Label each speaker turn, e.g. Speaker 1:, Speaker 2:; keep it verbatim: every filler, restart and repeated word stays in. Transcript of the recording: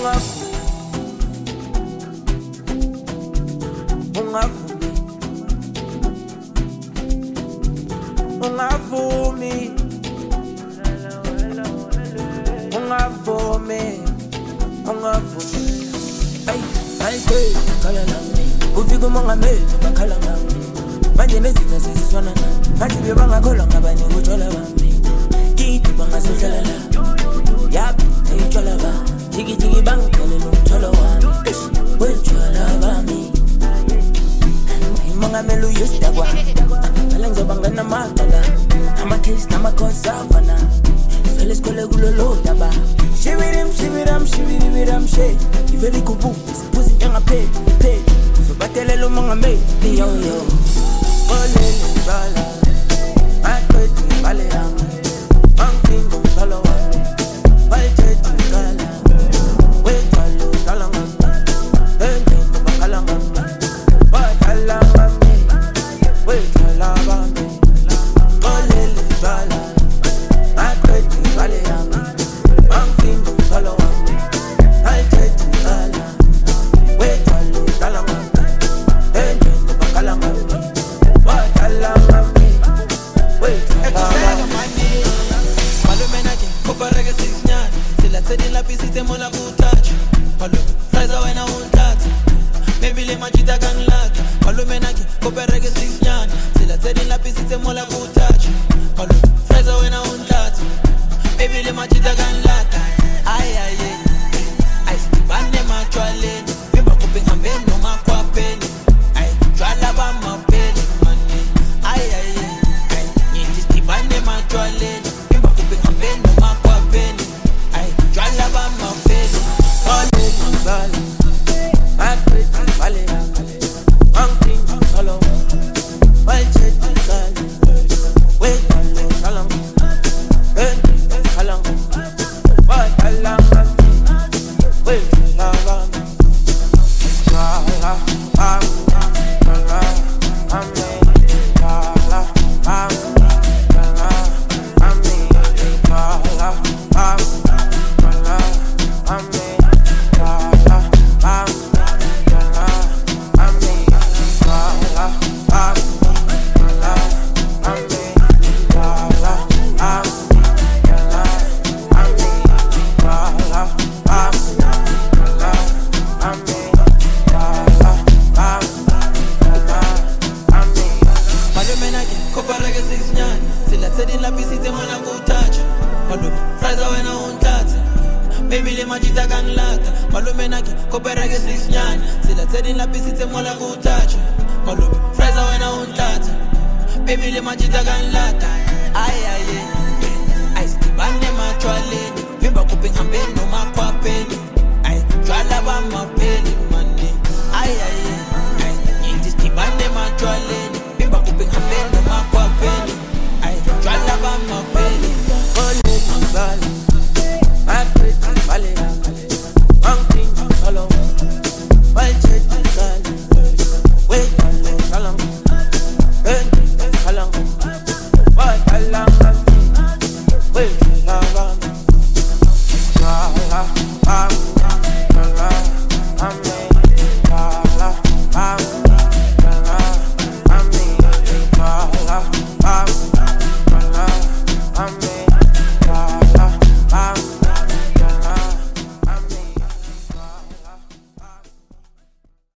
Speaker 1: Ungavumi Ungavumi Ungavumi Ay, ay, ay, kala nami Ufika umongameli, bakhala ngami Manje nezitha seziswana nami Ngathi bebangakholwa ngabanye utshwala bami Kithi bangasohlala la Yap, eyitshwala ba Jiki jiki bangiphelela umthwalo wami Wetshwala bami Umongameli uyusidakwa Kala ngizoba nganamagala Ama-case nama-cosavana Vele sikhole kulolo daba Shibirim, shibiram, shibiribiram, she Ivele kubu, isiphuzi njengaphe, phe Sobatelela umongameli, yo yo Olele bala Aqethi bale yami Angiphinga umthwalo wami Bayithethe ngala Wethwalo dala ngami Endlela bakhala ngami Badala ngami Wethwala bami Olele bala Aqethi bale yami Angiphinga umthwalo wami Bayithethe ngala Wethwalo dala ngami Endlela bakhala ngami Badala ngami Wethwala bami
Speaker 2: Koparege sisinyana Sila tsedi la pisi te mola kutouch Palo, fraisa wena untata Baby le majita kanlaka Palo menake, koparege sisinyana Sila tsedi la pisi te mola kutouch Palo, fraisa wena untata Baby le majita kanlaka Ay, ay, ay Ay, stibane machwaleni Vimba kupingambe no makwapeni Ay, jwala ba mapeni Mani, ay, ay, ay Ay, nyeti stibane machwaleni Vimba kupingambe no makwapeni Ay, jwala ba mapeni
Speaker 1: Olele bala Aqethi bale yami Angiphinga umthwalo wami Bayithethe ngala Wethwalo dala ngami Endlela bakhala ngami Badala ngami Wethwala bami Jwala bami Jwala bami Jwala bami Jwala bami Jwala bami Jwala bami Jwala bami Jwala bami Jwala bami Jwala bami Jwala bami Jwala bami Jwala bami Jwala bami Jwala bami Jwala bami
Speaker 2: Palo menake, koparege sisinyana Sila tsedi la pisi te mola kutouch Palo, fraisa wena untata Baby le majita kanlaka Palo menake, koparege sisinyana Sila tsedi la pisi te mola kutouch Palo, fraisa wena untata Baby le majita kanlaka Ay, ay, ay Ay, stibane machwaleni Vimba kupingambe no makwapeni